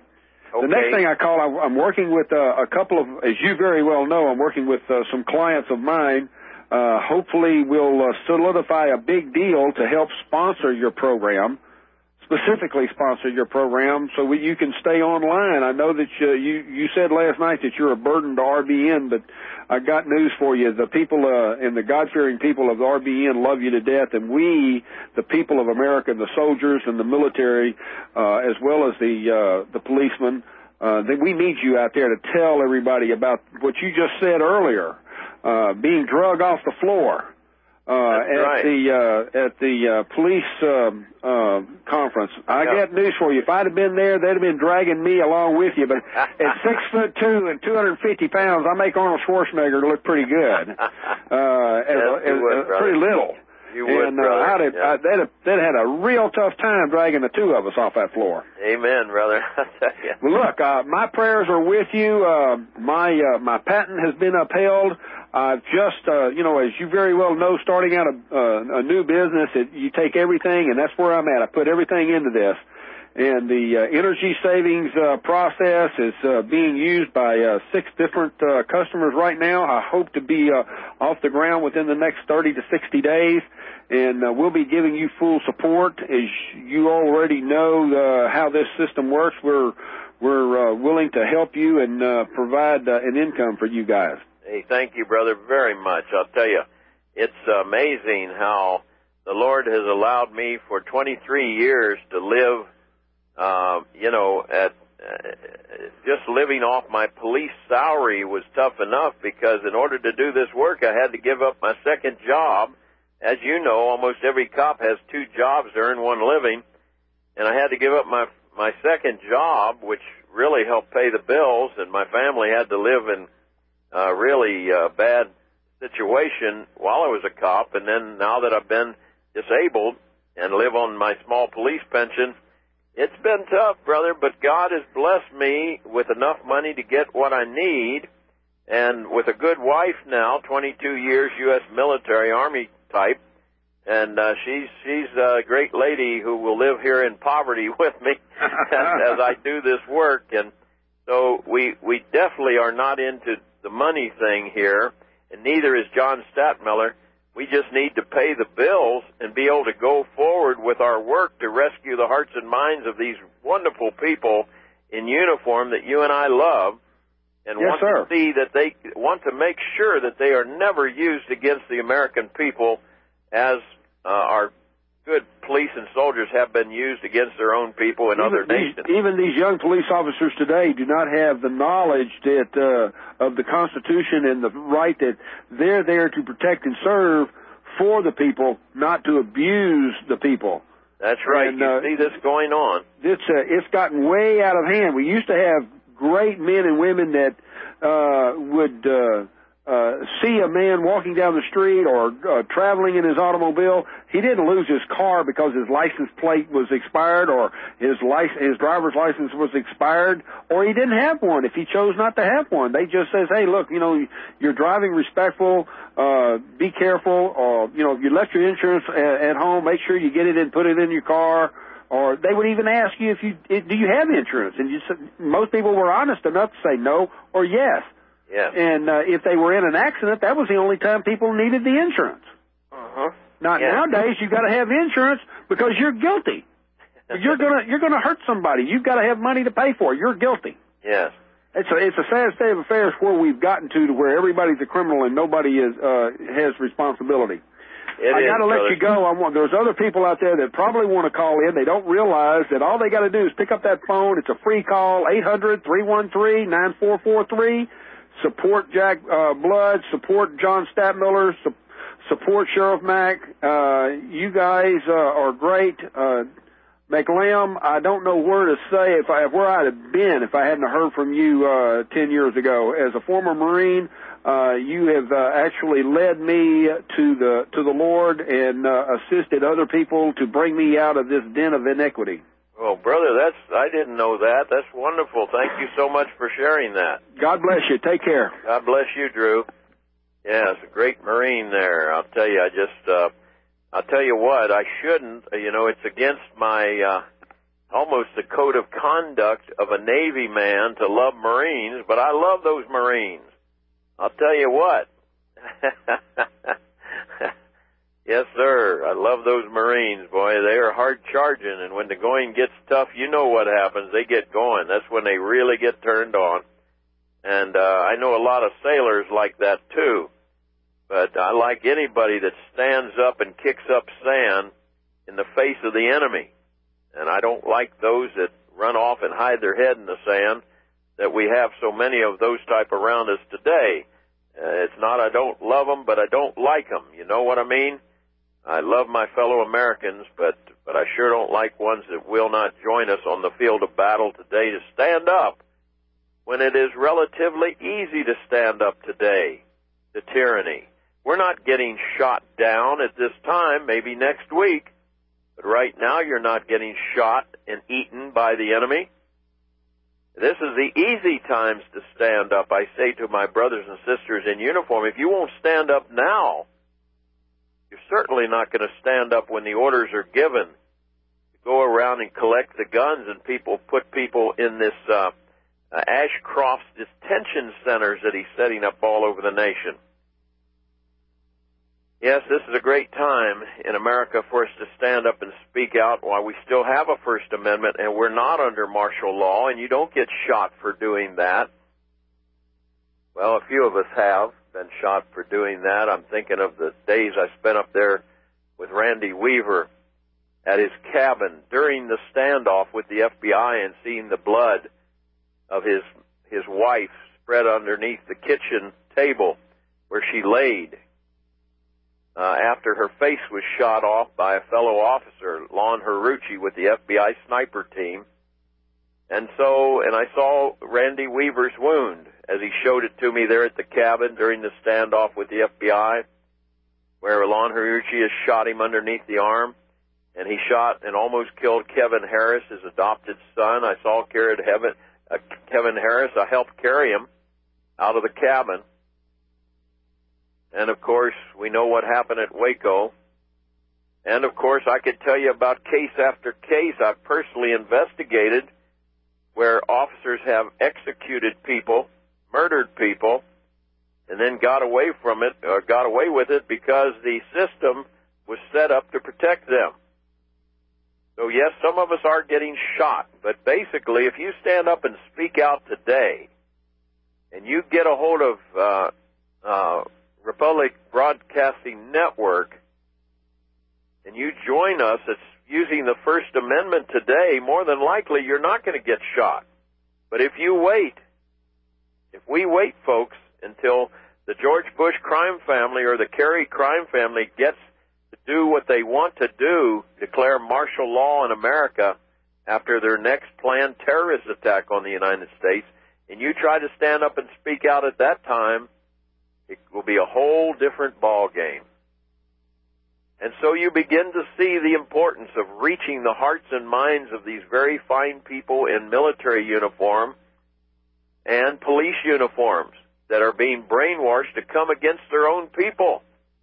Okay. The next thing I call, I'm, I'm working with uh, a couple of, as you very well know, I'm working with uh, some clients of mine. Uh, hopefully we'll uh, solidify a big deal to help sponsor your program, specifically sponsor your program so we, you can stay online. I know that you, you, you said last night that you're a burden to R B N, but I got news for you. The people uh, and the God-fearing people of R B N love you to death, and we, the people of America, the soldiers and the military, uh, as well as the uh, the policemen, uh, that we need you out there to tell everybody about what you just said earlier, uh, being drug off the floor. Uh, at right. the, uh, at the, uh, police, um, uh, conference. I yeah. got news for you. If I'd have been there, they'd have been dragging me along with you, but at six foot two and two hundred fifty pounds, I make Arnold Schwarzenegger look pretty good. Uh, as, yes, as, would, as pretty little. You would, and, uh, brother. I'd have, yeah. I, they'd have, they'd had a real tough time dragging the two of us off that floor. Amen, brother. I tell you. Well, look, uh, my prayers are with you. Uh, my, uh, my patent has been upheld. I've just, uh, you know, as you very well know, starting out a, uh, a new business, it, you take everything, and that's where I'm at. I put everything into this. And the uh, energy savings uh, process is uh, being used by uh, six different uh, customers right now. I hope to be uh, off the ground within the next thirty to sixty days, and uh, we'll be giving you full support. As you already know uh, how this system works, we're we're uh, willing to help you and uh, provide uh, an income for you guys. Hey, thank you, brother, very much. I'll tell you, it's amazing how the Lord has allowed me for twenty-three years to live Uh, you know, at uh, just living off my police salary was tough enough because in order to do this work, I had to give up my second job. As you know, almost every cop has two jobs to earn one living, and I had to give up my my second job, which really helped pay the bills, and my family had to live in a really uh, bad situation while I was a cop, and then now that I've been disabled and live on my small police pension, it's been tough, brother, but God has blessed me with enough money to get what I need, and with a good wife now, twenty-two years, U S military, Army type, and uh, she's she's a great lady who will live here in poverty with me as, as I do this work, and so we we definitely are not into the money thing here, and neither is John Stadtmiller. We just need to pay the bills and be able to go forward with our work to rescue the hearts and minds of these wonderful people in uniform that you and I love, and yes, want sir. to see that they want to make sure that they are never used against the American people as uh, our good police and soldiers have been used against their own people in even other these, nations. Even these young police officers today do not have the knowledge that uh, of the Constitution and the right that they're there to protect and serve for the people, not to abuse the people. That's right. And, you uh, see this going on. It's uh, it's gotten way out of hand. We used to have great men and women that uh, would uh, uh, see a man walking down the street or uh, traveling in his automobile. He didn't lose his car because his license plate was expired or his license, his driver's license was expired, or he didn't have one if he chose not to have one. They just says, hey, look, you know, you're driving respectful, uh, be careful, or, you know, if you left your insurance at, at home, make sure you get it and put it in your car. Or they would even ask you if you, do you have insurance? And you, most people were honest enough to say no or yes. Yeah. And uh, if they were in an accident, that was the only time people needed the insurance. Uh-huh. Not yeah. nowadays. You've got to have insurance because you're guilty. You're gonna you're gonna hurt somebody. You've got to have money to pay for it. You're guilty. Yes. It's a it's a sad state of affairs where we've gotten to, to where everybody's a criminal and nobody is uh, has responsibility. It I got to let brother. you go. I want, there's other people out there that probably want to call in. They don't realize that all they got to do is pick up that phone. It's a free call, eight hundred, three one three, nine four four three. Support Jack uh, Blood. Support John Stadtmiller. Su- support Sheriff Mack. Uh, you guys uh, are great. Uh, McLam, I don't know where to say if I, where I'd have been if I hadn't heard from you uh, ten years ago. As a former Marine, uh, you have uh, actually led me to the to the Lord and uh, assisted other people to bring me out of this den of iniquity. Well, brother, that's I didn't know that. That's wonderful. Thank you so much for sharing that. God bless you. Take care. God bless you, Drew. Yes, a great Marine there. I'll tell you, I just, uh, I'll tell you what, I shouldn't, you know, it's against my, uh, almost the code of conduct of a Navy man to love Marines, but I love those Marines. I'll tell you what. Yes, sir. I love those Marines, boy. They are hard charging, and when the going gets tough, you know what happens. They get going. That's when they really get turned on. And uh, I know a lot of sailors like that, too. But I like anybody that stands up and kicks up sand in the face of the enemy. And I don't like those that run off and hide their head in the sand, that we have so many of those type around us today. Uh, it's not I don't love them, but I don't like them. You know what I mean? I love my fellow Americans, but, but I sure don't like ones that will not join us on the field of battle today to stand up when it is relatively easy to stand up today to tyranny. We're not getting shot down at this time, maybe next week, but right now you're not getting shot and eaten by the enemy. This is the easy times to stand up. I say to my brothers and sisters in uniform, if you won't stand up now, you're certainly not going to stand up when the orders are given to go around and collect the guns and people put people in this uh, uh, Ashcroft's detention centers that he's setting up all over the nation. Yes, this is a great time in America for us to stand up and speak out while we still have a First Amendment and we're not under martial law, and you don't get shot for doing that. Well, a few of us have been shot for doing that. I'm thinking of the days I spent up there with Randy Weaver at his cabin during the standoff with the F B I and seeing the blood of his his wife spread underneath the kitchen table where she laid uh, after her face was shot off by a fellow officer, Lon Haruchi, with the F B I sniper team. And so, and I saw Randy Weaver's wound as he showed it to me there at the cabin during the standoff with the F B I, where Lon Haruchi has shot him underneath the arm, and he shot and almost killed Kevin Harris, his adopted son. I saw Kevin, uh, Kevin Harris. I helped carry him out of the cabin. And, of course, we know what happened at Waco. And, of course, I could tell you about case after case I've personally investigated where officers have executed people, murdered people, and then got away from it, or got away with it because the system was set up to protect them. So, yes, some of us are getting shot, but basically, if you stand up and speak out today, and you get a hold of uh, uh, Republic Broadcasting Network, and you join us, it's using the First Amendment today, more than likely you're not going to get shot. But if you wait, if we wait, folks, until the George Bush crime family or the Kerry crime family gets to do what they want to do, declare martial law in America after their next planned terrorist attack on the United States, and you try to stand up and speak out at that time, it will be a whole different ball game. And so you begin to see the importance of reaching the hearts and minds of these very fine people in military uniform and police uniforms that are being brainwashed to come against their own people.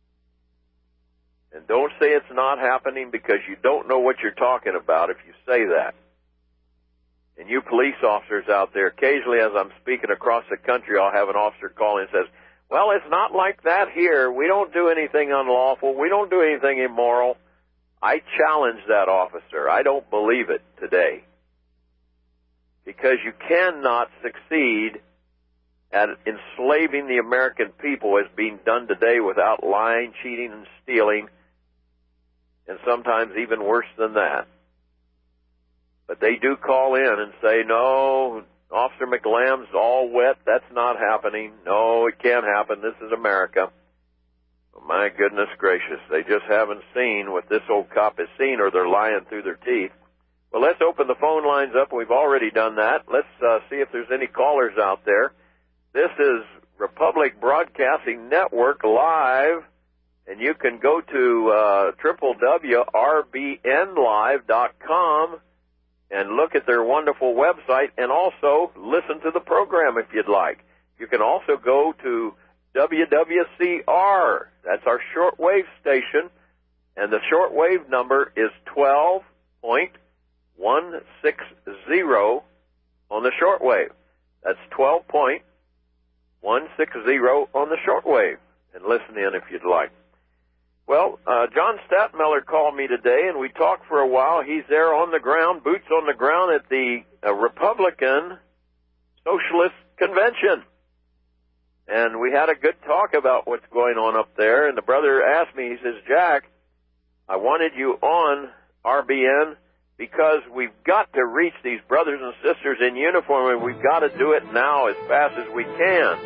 And don't say it's not happening because you don't know what you're talking about if you say that. And you police officers out there, occasionally as I'm speaking across the country, I'll have an officer call in and says, well, it's not like that here. We don't do anything unlawful. We don't do anything immoral. I challenge that officer. I don't believe it today. Because you cannot succeed at enslaving the American people as being done today without lying, cheating, and stealing, and sometimes even worse than that. But they do call in and say, no, Officer McLamb's all wet. That's not happening. No, it can't happen. This is America. Oh, my goodness gracious. They just haven't seen what this old cop has seen, or they're lying through their teeth. Well, let's open the phone lines up. We've already done that. Let's uh, see if there's any callers out there. This is Republic Broadcasting Network live, and you can go to uh, w w w dot r b n live dot com and look at their wonderful website and also listen to the program if you'd like. You can also go to W W C R. That's our shortwave station, and the shortwave number is twelve point one sixty on the shortwave. That's twelve point one sixty on the shortwave. And listen in if you'd like. Well, uh, John Stadtmiller called me today, and we talked for a while. He's there on the ground, boots on the ground at the uh, Republican Socialist Convention. And we had a good talk about what's going on up there. And the brother asked me, he says, Jack, I wanted you on R B N because we've got to reach these brothers and sisters in uniform, and we've got to do it now as fast as we can.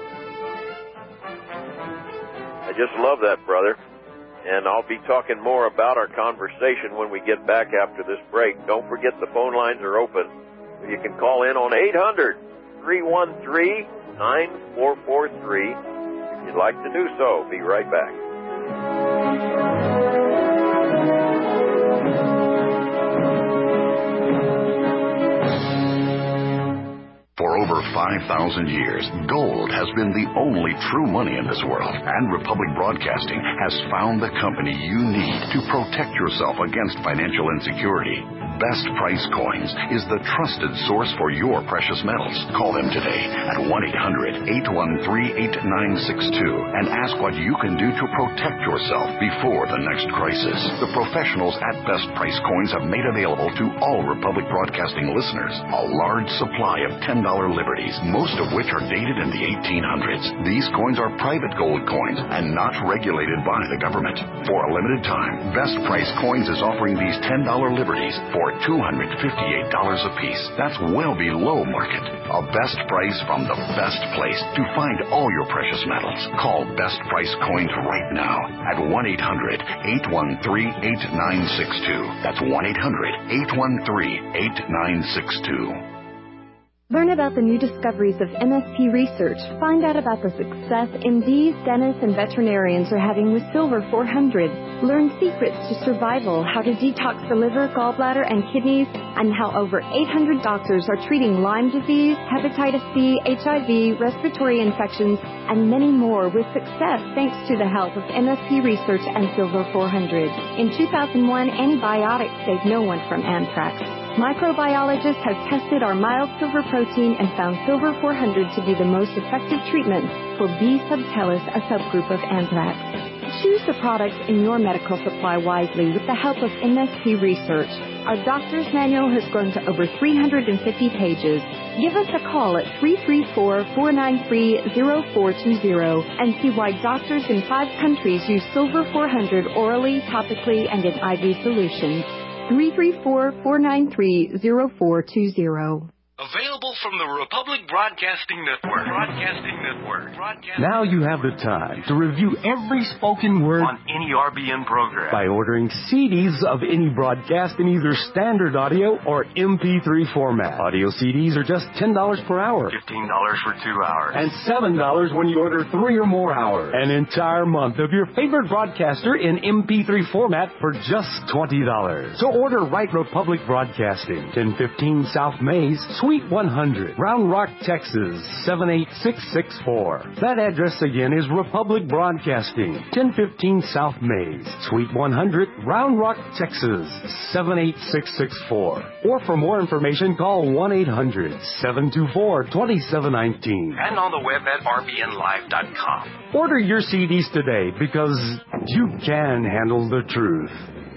I just love that, brother. And I'll be talking more about our conversation when we get back after this break. Don't forget the phone lines are open. You can call in on eight hundred, three one three, nine four four three if you'd like to do so. Be right back. For over five thousand years, gold has been the only true money in this world, and Republic Broadcasting has found the company you need to protect yourself against financial insecurity. Best Price Coins is the trusted source for your precious metals. Call them today at one eight hundred, eight one three, eight nine six two and ask what you can do to protect yourself before the next crisis. The professionals at Best Price Coins have made available to all Republic Broadcasting listeners a large supply of ten dollar liberties, most of which are dated in the eighteen hundreds. These coins are private gold coins and not regulated by the government. For a limited time, Best Price Coins is offering these ten dollar liberties for two hundred fifty-eight dollars a piece. That's well below market. A best price from the best place to find all your precious metals. Call Best Price Coins right now at one eight hundred, eight one three, eight nine six two. That's one eight hundred, eight one three, eight nine six two. Learn about the new discoveries of M S P research. Find out about the success M Ds, dentists, and veterinarians are having with Silver four hundred. Learn secrets to survival, how to detox the liver, gallbladder, and kidneys, and how over eight hundred doctors are treating Lyme disease, hepatitis C, H I V, respiratory infections, and many more with success thanks to the help of M S P research and Silver four hundred. In two thousand one, antibiotics saved no one from anthrax. Microbiologists have tested our mild silver protein and found Silver four hundred to be the most effective treatment for B. subtilis, a subgroup of anthrax. Choose the products in your medical supply wisely with the help of M S P research. Our doctor's manual has grown to over three hundred fifty pages. Give us a call at three three four, four nine three, zero four two zero and see why doctors in five countries use Silver four hundred orally, topically, and in I V solutions. three three four, four nine three, zero four two zero. Available from the Republic Broadcasting Network. Broadcasting Network. Broadcasting Now you have the time to review every spoken word on any R B N program by ordering C Ds of any broadcast in either standard audio or M P three format. Audio C Ds are just ten dollars per hour. fifteen dollars for two hours. And seven dollars when you order three or more hours. An entire month of your favorite broadcaster in M P three format for just twenty dollars. So order right Republic Broadcasting, ten fifteen South Mays, Suite one hundred, Round Rock, Texas, seven eight six six four. That address again is Republic Broadcasting, ten fifteen South Mays, Suite one hundred, Round Rock, Texas, seven eight six six four. Or for more information, call one eight hundred, seven two four, two seven one nine. And on the web at R B N live dot com. Order your C Ds today because you can handle the truth.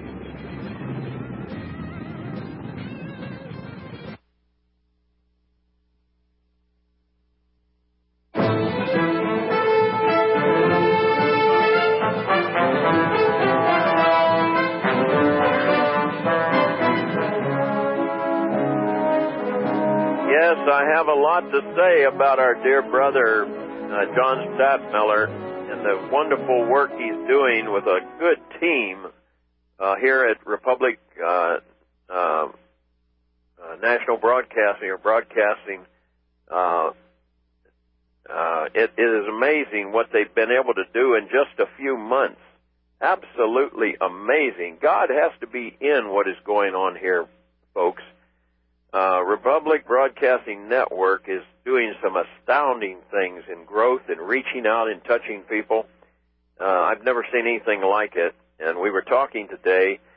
I have a lot to say about our dear brother, uh, John Stadtmiller, and the wonderful work he's doing with a good team uh, here at Republic uh, uh, uh, National Broadcasting or Broadcasting. Uh, uh, it, it is amazing what they've been able to do in just a few months. Absolutely amazing. God has to be in what is going on here, folks. Uh, Republic Broadcasting Network is doing some astounding things in growth and reaching out and touching people. Uh, I've never seen anything like it. And we were talking today,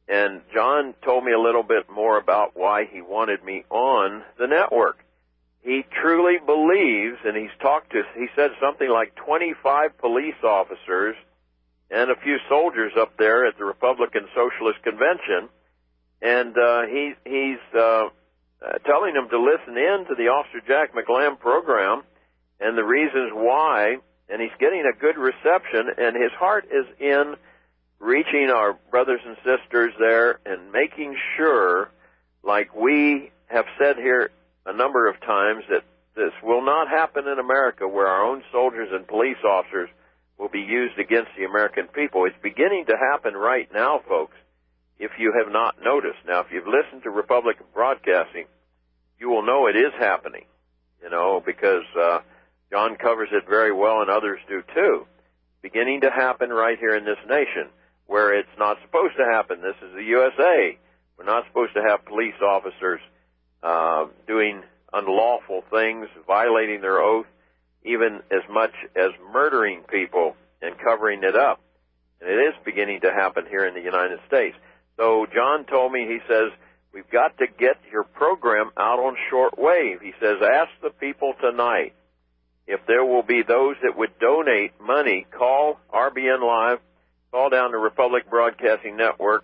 And John told me a little bit more about why he wanted me on the network. He truly believes, and he's talked to, he said something like twenty-five police officers and a few soldiers up there at the Republican Socialist Convention, and uh, he, he's uh, uh, telling them to listen in to the Officer Jack McLamb program and the reasons why, and he's getting a good reception, and his heart is in reaching our brothers and sisters there and making sure, like we have said here a number of times, that this will not happen in America where our own soldiers and police officers will be used against the American people. It's beginning to happen right now, folks, if you have not noticed. Now, if you've listened to Republican Broadcasting, you will know it is happening, you know, because uh, John covers it very well and others do too. Beginning to happen right here in this nation where it's not supposed to happen. This is the U S A. We're not supposed to have police officers uh, doing unlawful things, violating their oath, even as much as murdering people and covering it up. And it is beginning to happen here in the United States. So John told me, he says, we've got to get your program out on shortwave. He says, ask the people tonight if there will be those that would donate money. Call R B N Live, call down the Republic Broadcasting Network,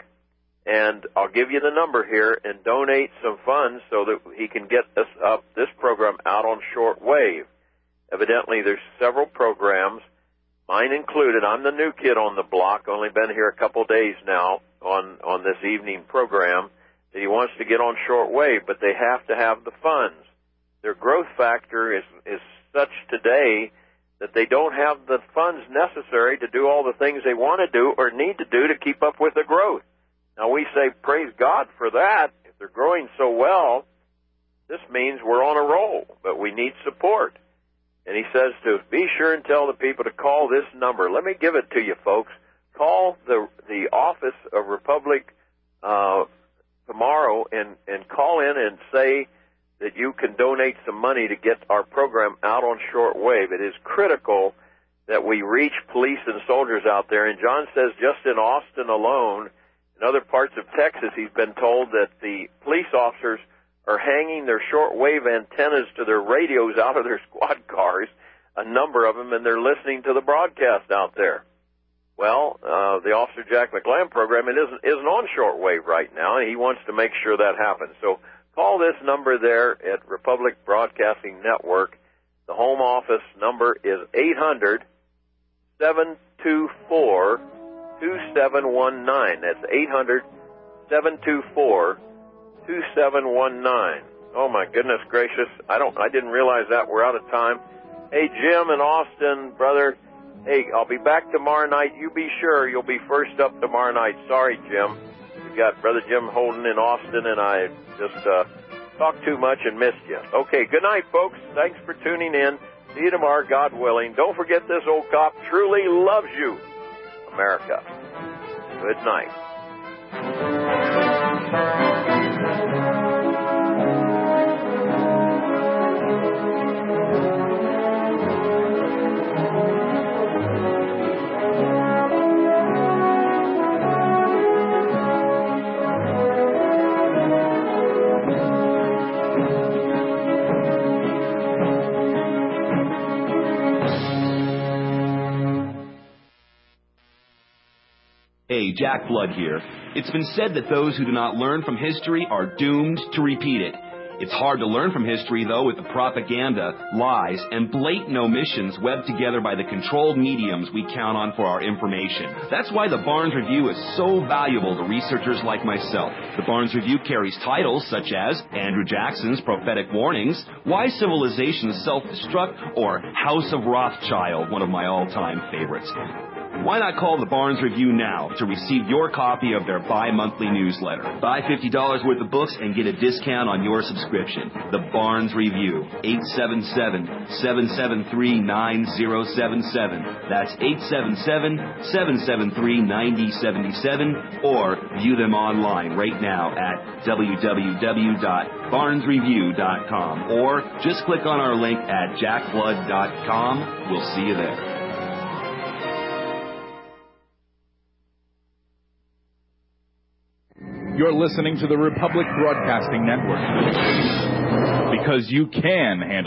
and I'll give you the number here, and donate some funds so that he can get this up, this program out on shortwave. Evidently, there's several programs, mine included. I'm the new kid on the block, only been here a couple days now on, on this evening program, that he wants to get on shortwave, but they have to have the funds. Their growth factor is, is such today that they don't have the funds necessary to do all the things they want to do or need to do to keep up with the growth. Now, we say, praise God for that. If they're growing so well, this means we're on a roll, but we need support. And he says to be sure and tell the people to call this number. Let me give it to you, folks. Call the the office of Republic uh, tomorrow and, and call in and say that you can donate some money to get our program out on shortwave. It is critical that we reach police and soldiers out there. And John says just in Austin alone, in other parts of Texas, he's been told that the police officers are hanging their shortwave antennas to their radios out of their squad cars, a number of them, and they're listening to the broadcast out there. Well, uh, the Officer Jack McLamb program, it isn't, isn't on shortwave right now, and he wants to make sure that happens. So call this number there at Republic Broadcasting Network. The home office number is eight hundred, seven two four, two seven one nine. That's eight hundred, seven two four, two seven one nine. Oh my goodness gracious. I don't, I didn't realize that. We're out of time. Hey, Jim in Austin, brother. Hey, I'll be back tomorrow night. You be sure you'll be first up tomorrow night. Sorry, Jim. We've got Brother Jim Holden in Austin, and I just uh, talked too much and missed you. Okay, good night, folks. Thanks for tuning in. See you tomorrow, God willing. Don't forget this old cop truly loves you, America. Good night. Hey, Jack Blood here. It's been said that those who do not learn from history are doomed to repeat it. It's hard to learn from history, though, with the propaganda, lies, and blatant omissions webbed together by the controlled mediums we count on for our information. That's why the Barnes Review is so valuable to researchers like myself. The Barnes Review carries titles such as Andrew Jackson's Prophetic Warnings, Why Civilizations Self-Destruct, or House of Rothschild, one of my all-time favorites. Why not call the Barnes Review now to receive your copy of their bi-monthly newsletter? Buy fifty dollars worth of books and get a discount on your subscription. The Barnes Review, eight seven seven, seven seven three, nine zero seven seven. That's eight seven seven, seven seven three, nine zero seven seven. Or view them online right now at w w w dot barnes review dot com. Or just click on our link at jack blood dot com. We'll see you there. You're listening to the Republic Broadcasting Network. Because you can handle